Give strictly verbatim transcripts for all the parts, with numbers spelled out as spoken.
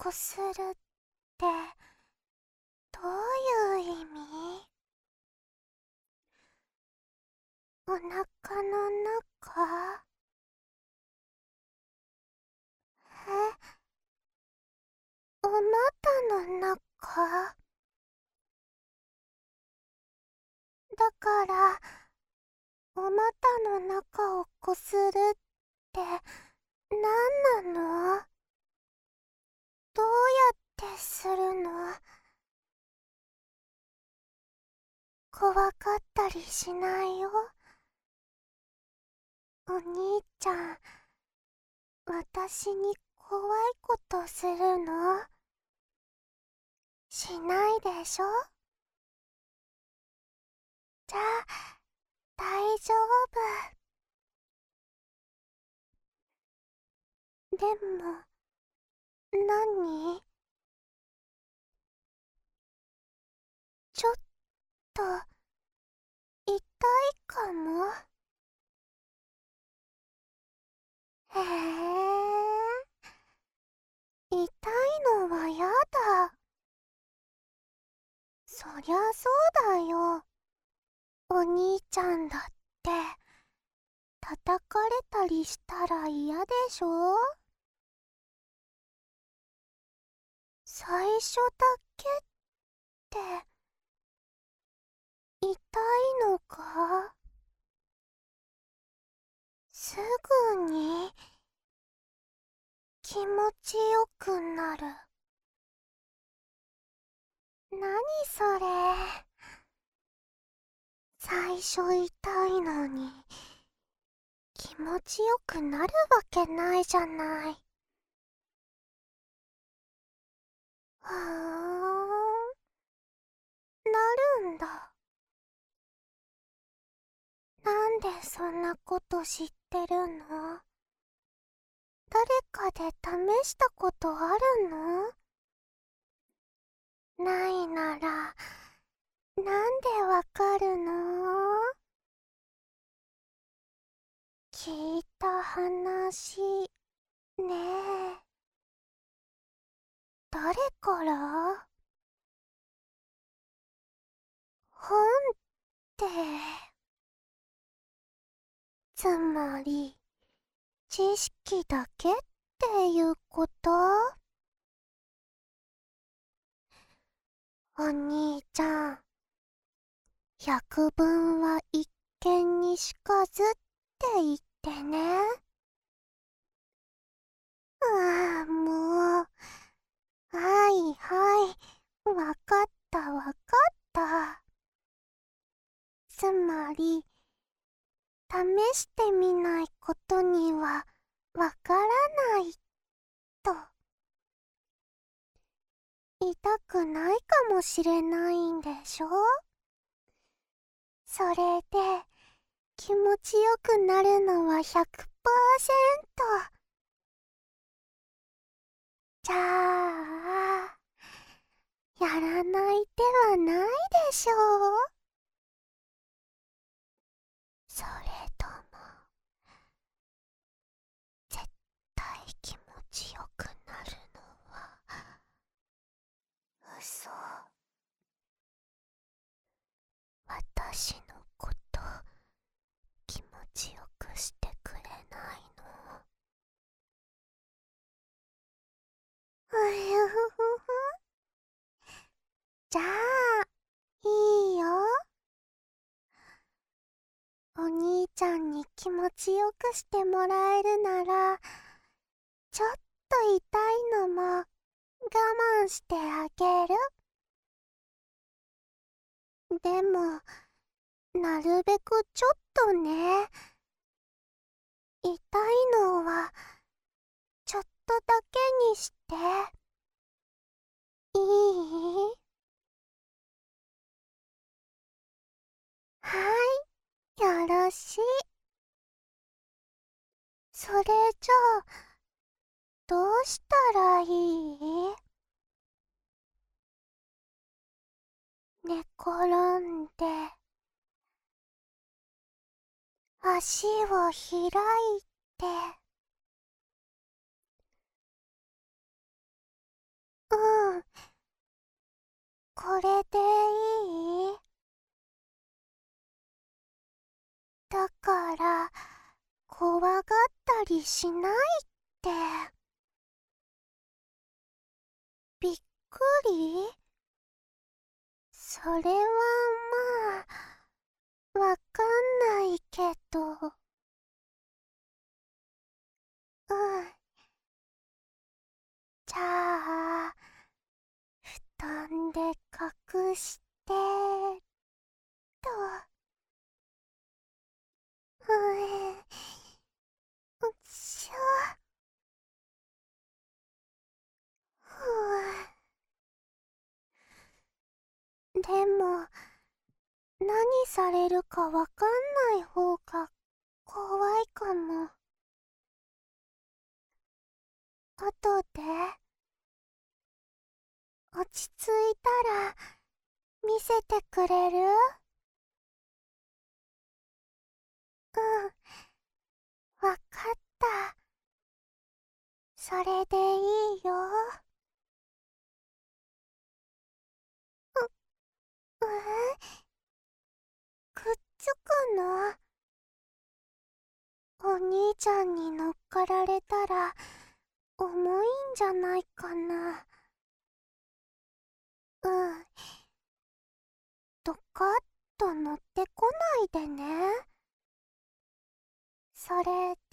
こするってどういう意味？お腹の中？え、お股の中？だからお股の中をこするって何なの？どうやってするの？怖かったりしないよ。お兄ちゃん、私に怖いことするの？しないでしょ？じゃあ大丈夫。でも何？ちょっと痛いかも。へえ、痛いのはやだ。そりゃそうだよ。お兄ちゃんだって叩かれたりしたら嫌でしょ？最初だけって痛いのか？すぐに気持ちよくなる。なにそれ？最初痛いのに気持ちよくなるわけないじゃない。ふーん、なるんだ。なんでそんなこと知ってるの？誰かで試したことあるの？ないならなんでわかるの？聞いた話ねえ。誰から？本ってつまり知識だけっていうこと？お兄ちゃん、百聞は一見にしかずって言ってね。ああ、もう。はいはい、わかったわかった。つまり、試してみないことにはわからないと。痛くないかもしれないんでしょ？それで気持ちよくなるのはひゃくパーセント。じゃあ、やらない手はないでしょう？それとも、絶対気持ちよくなるのは嘘？私のこと気持ちよくしてくれないの？うふふふ。じゃあいいよ。お兄ちゃんに気持ちよくしてもらえるなら、ちょっと痛いのも我慢してあげる。でもなるべくちょっとね。痛いのはちょっとだけにして。いい？はい、よろしい。それじゃあどうしたらいい？寝転んで足を開いてうん。これでいい？だから、怖がったりしないって。びっくり？それはまあ、わかんないけど。うん。じゃあ、布団で隠してと。うん。よっしゃ。ふう。でも、何されるかわかんない方が怖いかも。後で落ち着いたら見せてくれる？うん、わかった。それでいいよ。う、うん？くっつくの？お兄ちゃんに乗っかられたら重いんじゃないかな。うん。ドカッと乗ってこないでね。それで、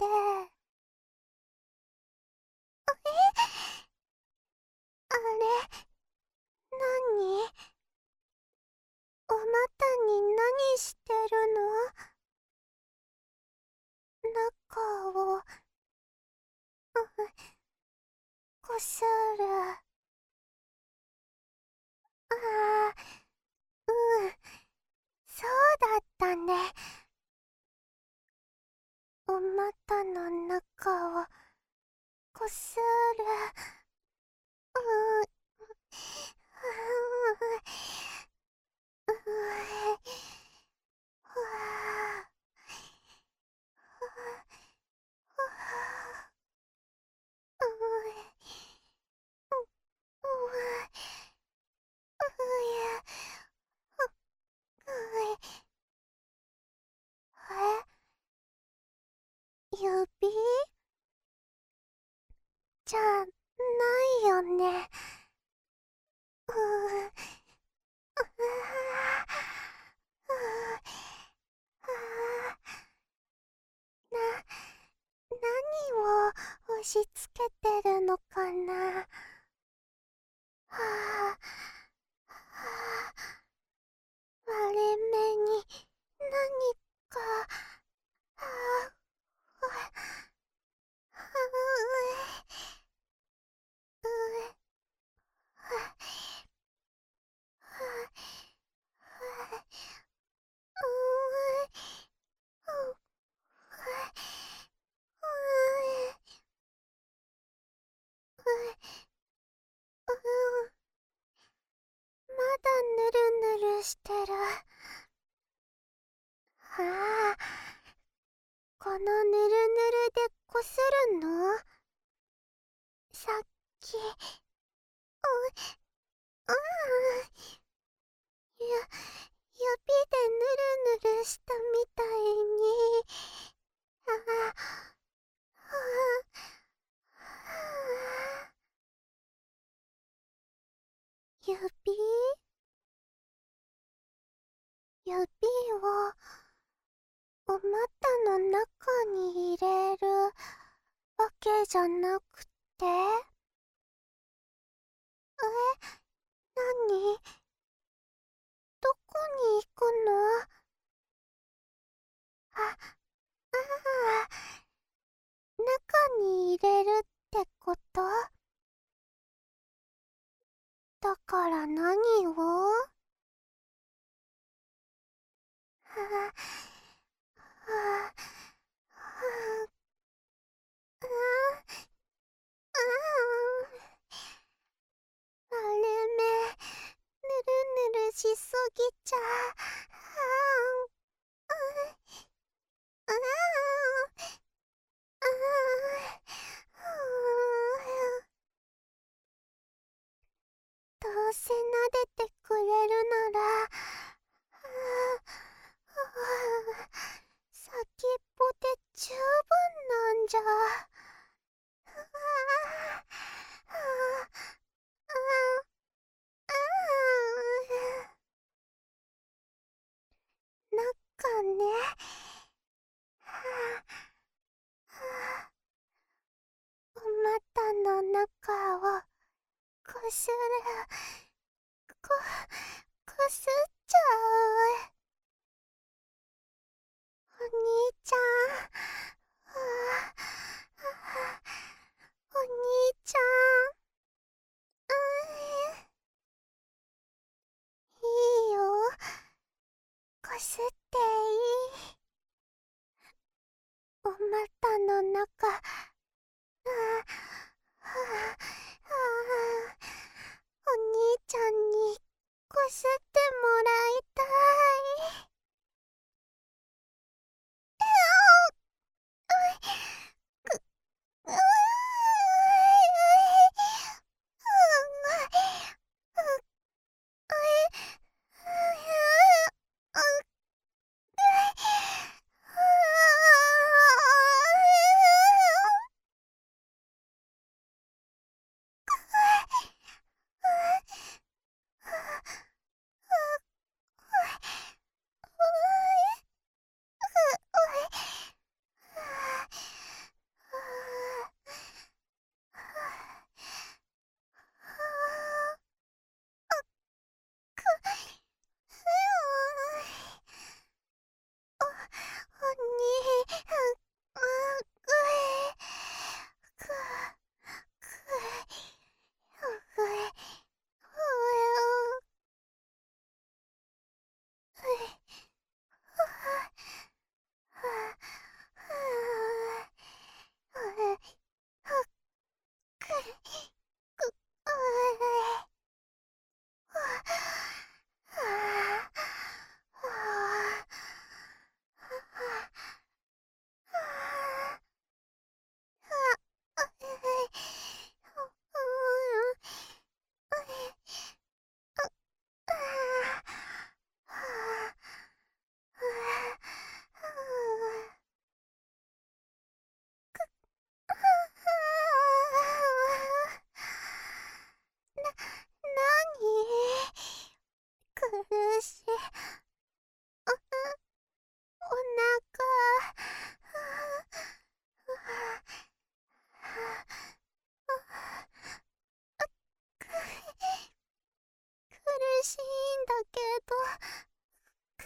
あれ、何？お股に何してるの？中を、うん、こする。ああ、うん、そうだったね。お股の中をこする。うん、うん、うん、ふわふわ、うん、うん、え、指じゃないよね。うー、うな、何を押し付けてるのかな。はあ、はあ、割れ目に何か、はあ、はあ、うえ、まだぬるぬるしてる。ああ、このぬるぬるでこするの？さっき、う、うん、ゆ、指でぬるぬるしたみたいに。ああ、はあ、指指をお股の中に入れるわけじゃなくて？え、なに？どこに行くの？あ、ああ、中に入れるってこと？だから何を？はあ、はあ、はあ、ああ、ああ、割れ目、ぬるぬるしすぎちゃ。はあ、ああ、ああ、 お股の中をこする、こ、こすっちゃう。お兄ちゃん、ああ、お兄ちゃん、うーん、いいよ、こすっていい。お股の中、ああ、ああ、お兄ちゃんにこすってもらいたい。ううう苦しい。お腹。苦しいんだけど、く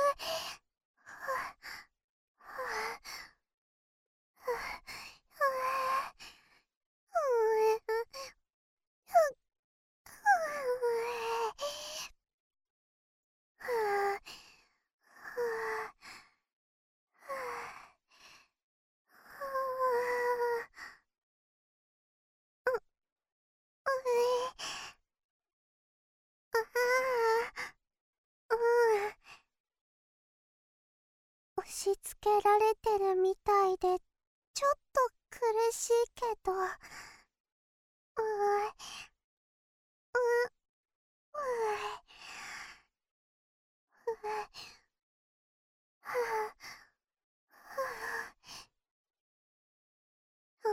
押し付けられてるみたいでちょっと苦しいけど、うーううう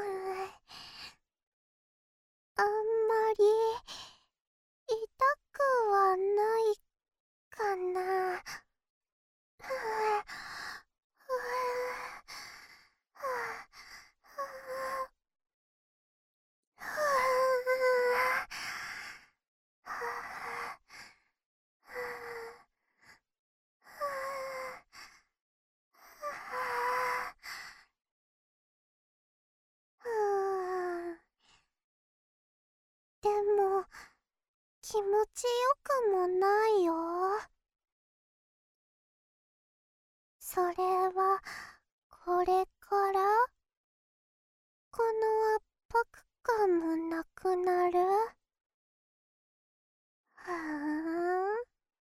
あんまり痛くはないかな。でも気持ちよくもないよ。それはこれからこの圧迫感もなくなる。ふーん。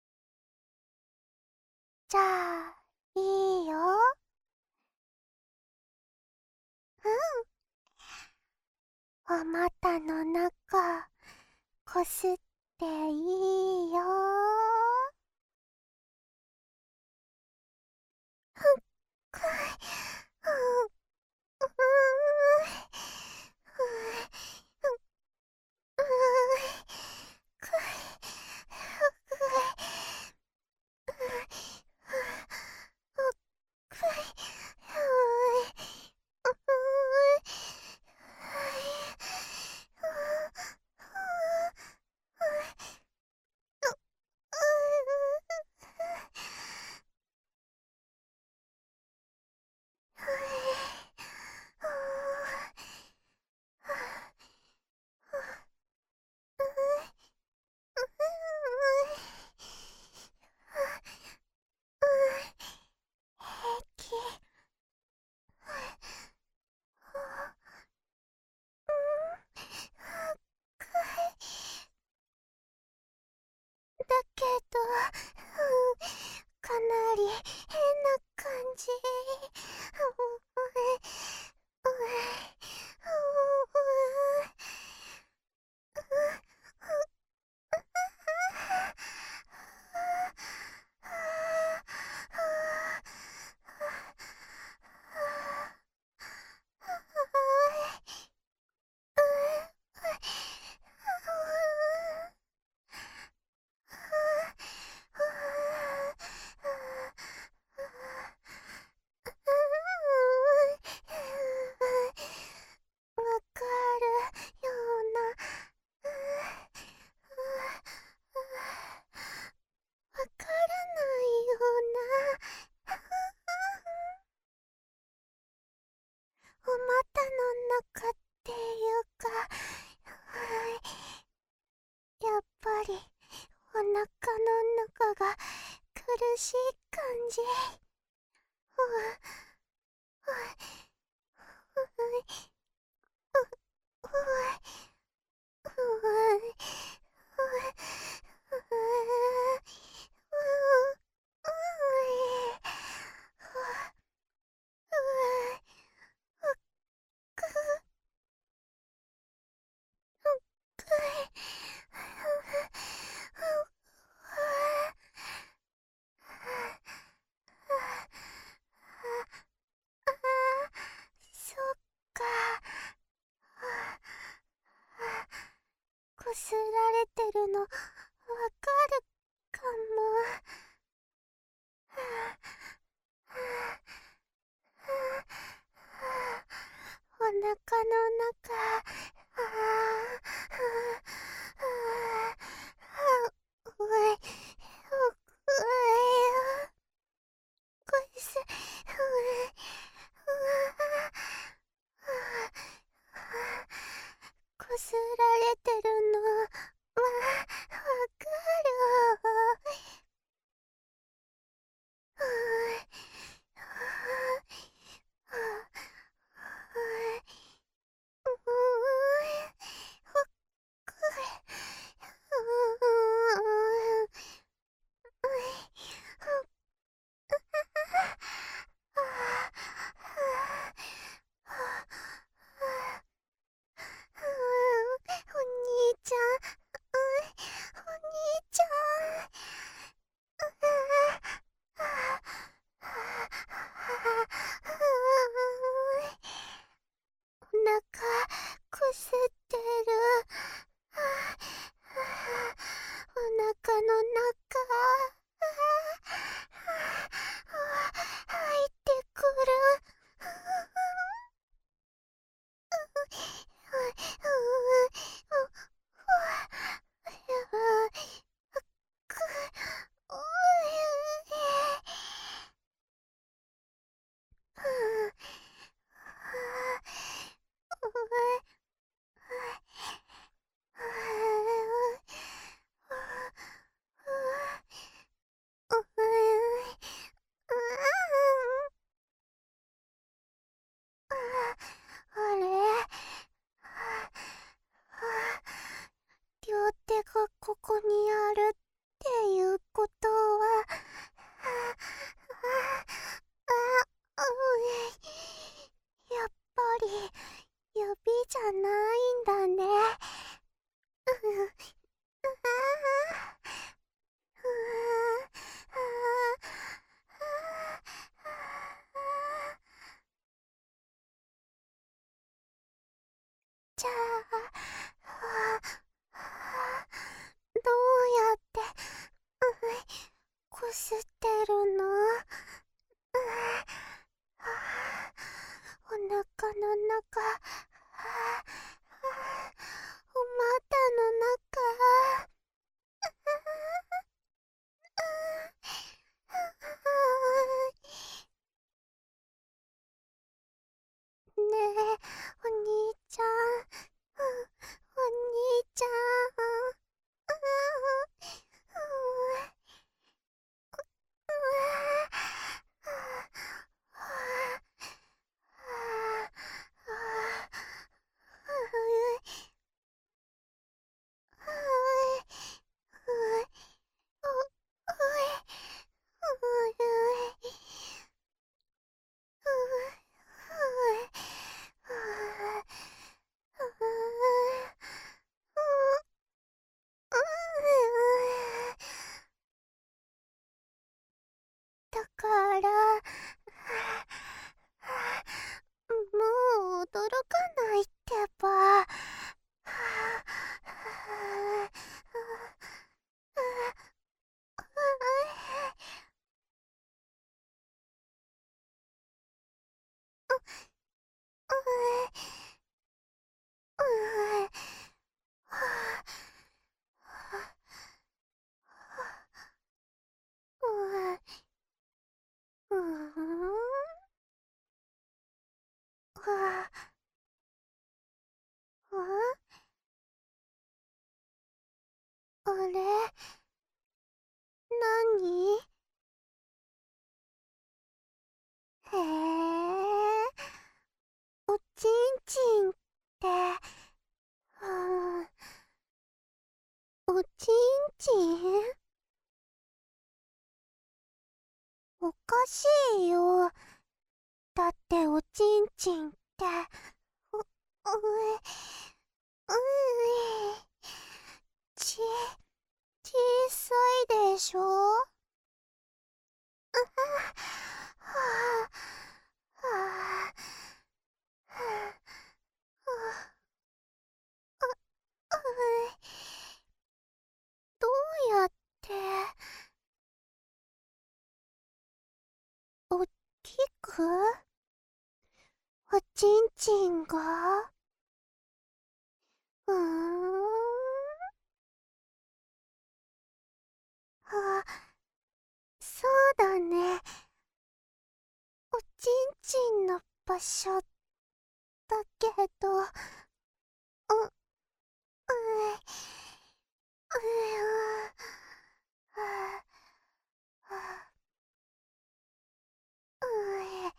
じゃあいいよ。うん。お股の中こすっていいよ。くい、うん、うーん、うーん、くい、くい、 こすられてるのわかるかも。はあはあはあ、お腹の中、ああはあはあ、うえ、うえ、こす、うえ、うわ、こすられてるの、わ、わかる。うえ、うえ、うえ、ほっくり、うえ、お兄ちゃん、お兄ちゃん、お腹くすってる。お腹の中、入ってくる。あれ、両手がここにあるっていうことは、あ、あ、うえ、やっぱり指じゃないんだね。う、ああ、うあ、じゃあ、どうやって、こすってるの？お腹の中、お股の中、ねえ、お兄ちゃん、お兄ちゃん、だから、もう驚かないってば。うん、あれ、なに？へえ、おちんちんって、うん、おちんちん？おかしいよ。だっておちんちんって、う、うえ、うえ、ち、小さいでしょ？はあ、はあ、はあ、はあ、うえ、 きくおちんちんがうーん。あ、そうだね。おちんちんの場所だけど、う、う、う、う、あ、あ、うえ、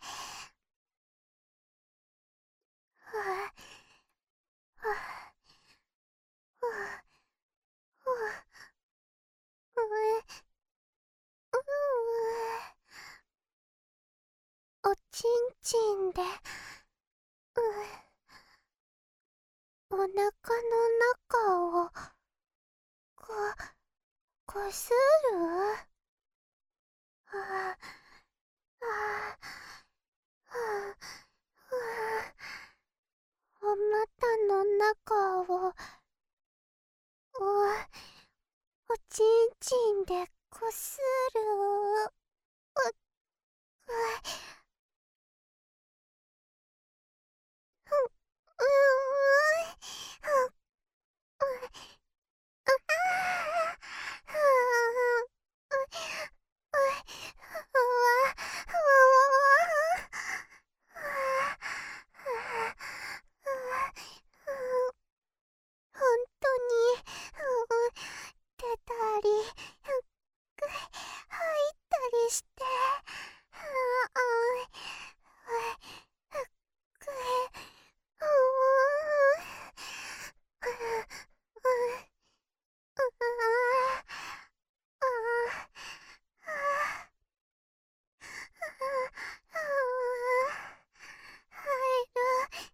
あ、あ、あ、あ、うえ、うえ、おちんちんで、うえ、おなかの中を、こ、こするあ、あ、あ、あ、お股の中を、お、おちんちんでこする。う、う、う、う、う、ほんとに、出たり、入ったりして、入る、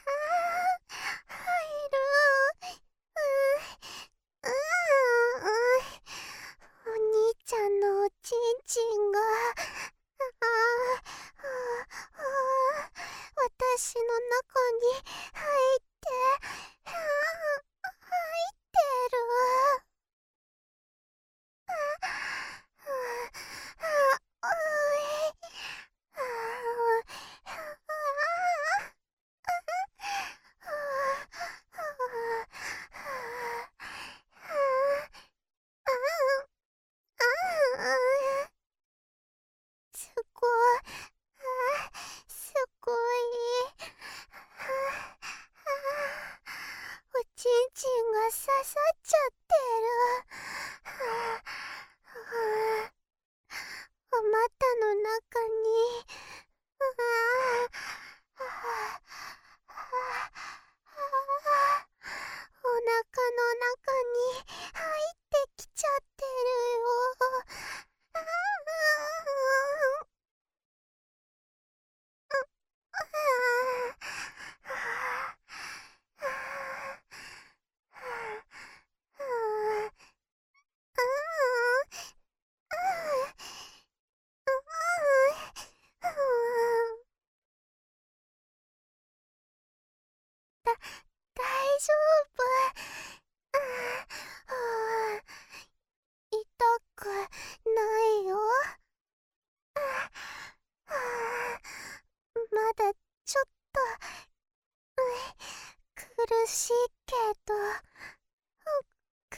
入る、う、う、お兄ちゃんのおちんちんが、ああ、あ、私の中に入って、あ、入ってる。すごい、すごい。おちんちんが刺さっちゃってる。お股の中に、うわあ、お腹の中に入ってきちゃってるよ。ああ、大丈夫。痛くないよ。まだちょっと苦しいけど、く、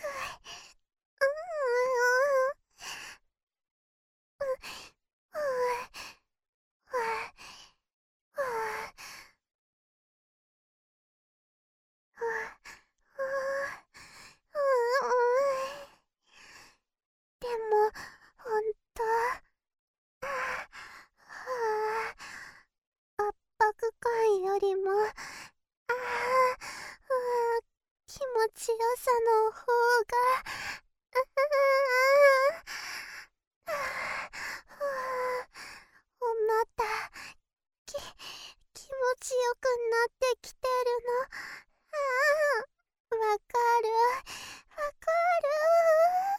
でも、ほんと、圧迫感よりも、ああ、気持ちよさの方が、お股、き、気持ちよくなってきてるの。ああ、わかる、わかる。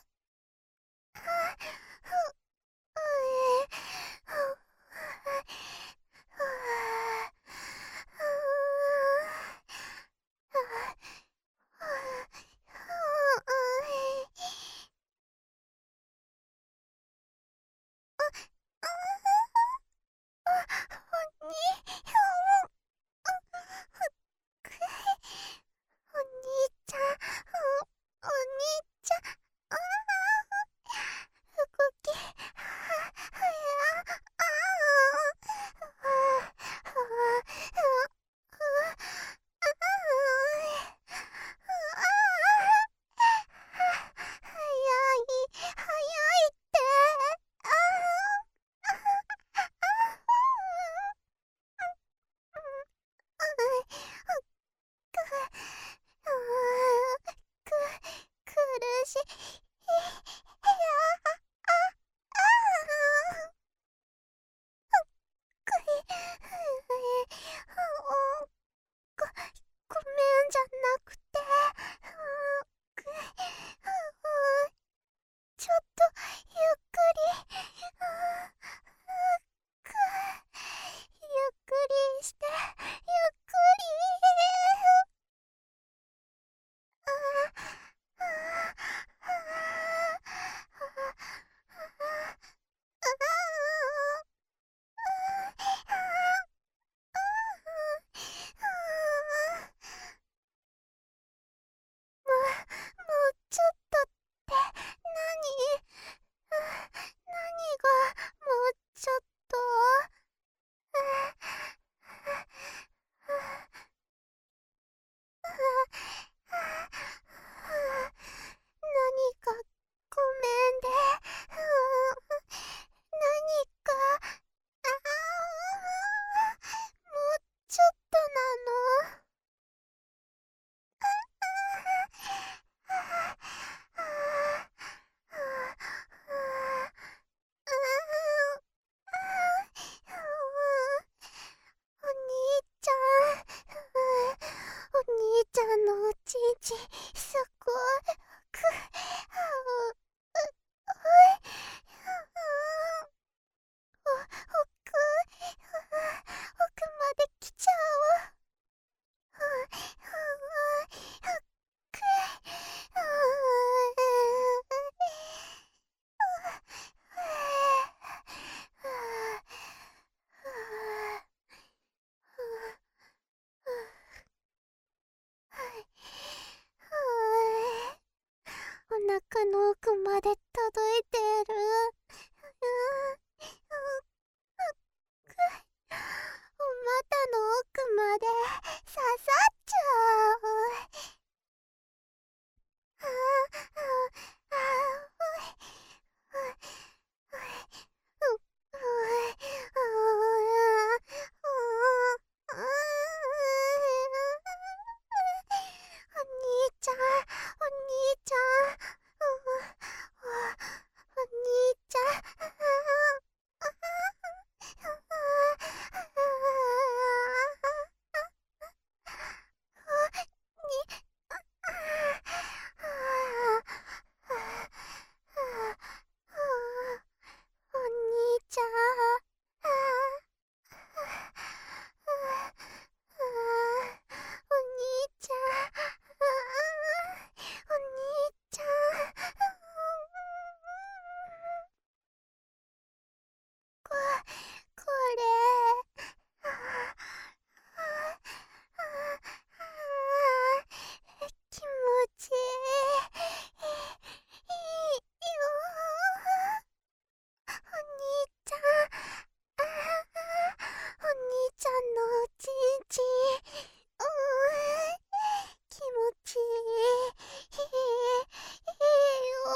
ちすごく、う、う、お、奥、奥まで来ちゃう。ふ、ふ、ふ、く、う、お腹の奥まで届いてる。お股の奥まで刺さっちゃう。ああ、ああ、お兄ちゃん、お兄ちゃん、お兄ちゃん、お兄ちゃん。お兄ちゃん、お兄ちゃん、こ、これ、気持ちいい、いいよ。お兄ちゃん、お兄ちゃんのおちんちん、うん、気持ちいい、いい、いいよ。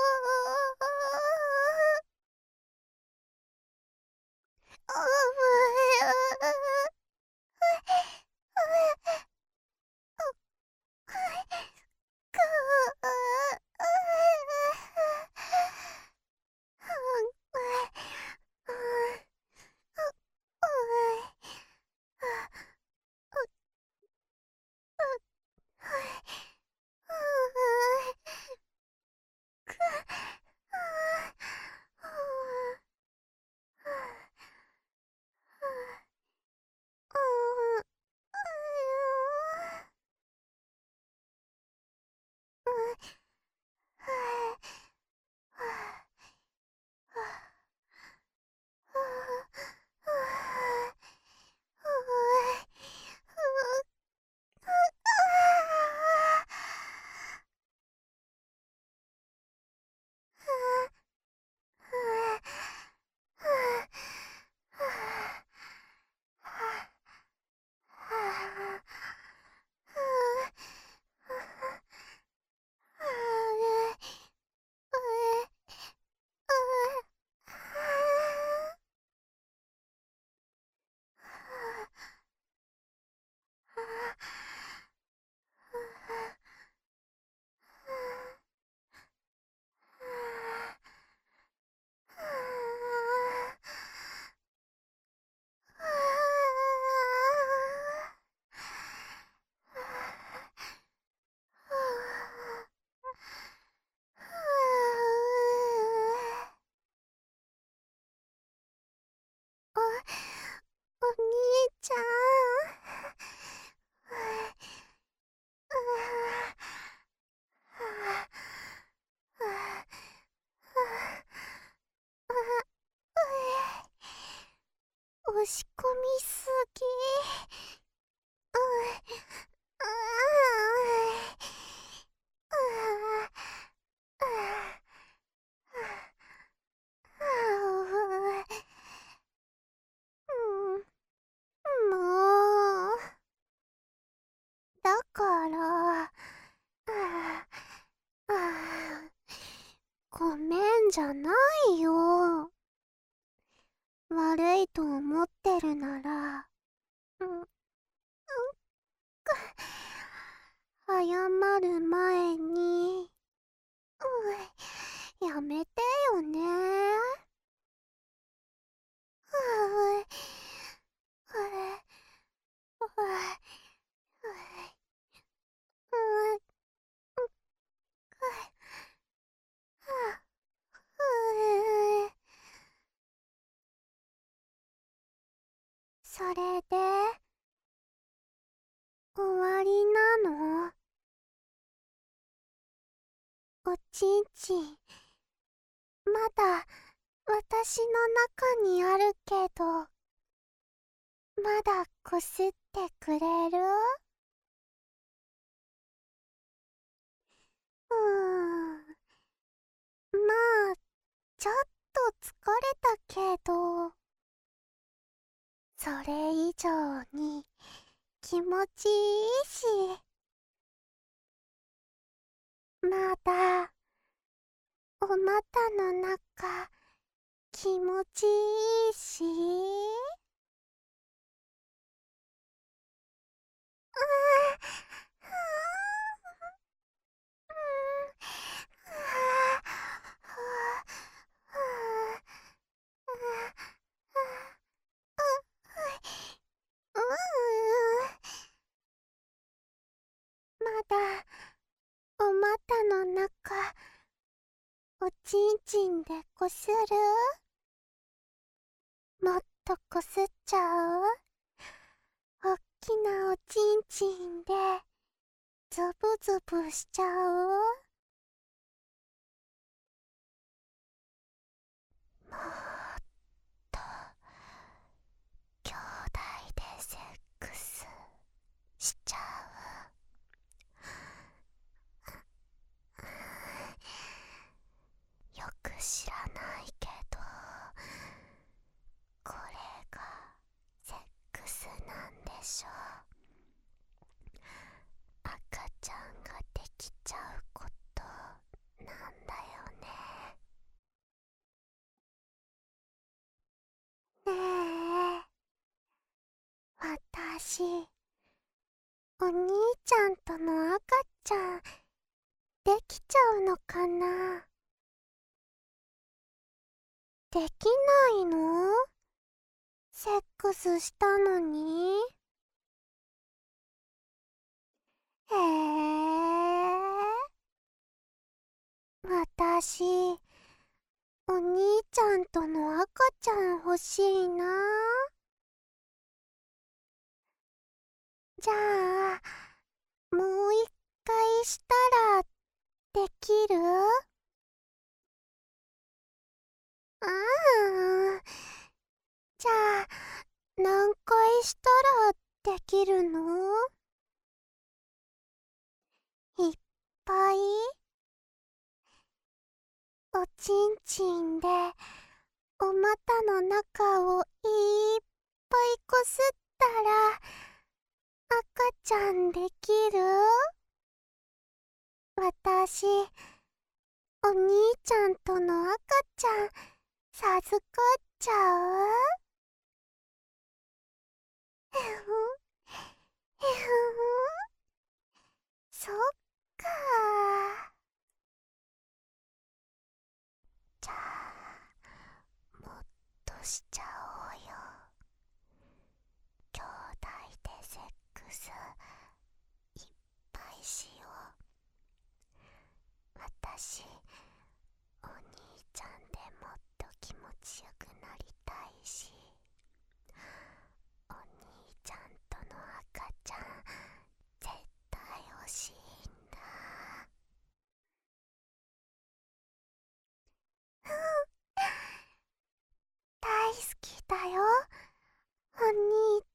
お、お兄ちゃん。押し込みすぎ。うん、もう、だから、ごめんじゃないよ。悪いと思ってるなら、うん、うん、謝る前に、うん、やめてよね。ううううそれで終わりなの？おちんちん、まだ私の中にあるけど、まだこすってくれる？うーん、まあちょっと疲れたけど、それ以上に気持ちいいし、まだお股の中気持ちいいし、うまだお股の中おちんちんでこする？もっとこすっちゃう？おっきなおちんちんでズブズブしちゃう？もっと兄弟でセックスしちゃう？よく知らないけど、これがセックスなんでしょう。赤ちゃんができちゃうことなんだよね。ねえ、私、お兄ちゃんとの赤ちゃんできちゃうのかな？できないの？セックスしたのに？へえ。私、お兄ちゃんとの赤ちゃん欲しいな。じゃあ、もう一回したらできる？うーん。じゃあ、何回したらできるの？いっぱい？おちんちんでお股の中をいっぱいこすったら赤ちゃんできる？私、お兄ちゃんとの赤ちゃん授かっちゃう？ふふふふそっか。じゃあ、もっとしちゃおうよ。兄弟でセックスいっぱいしよう。私、お兄ちゃんでもっと気持ちよくなりたいし、お兄ちゃんとの赤ちゃん絶対欲しいんだ。大好きだよ、お兄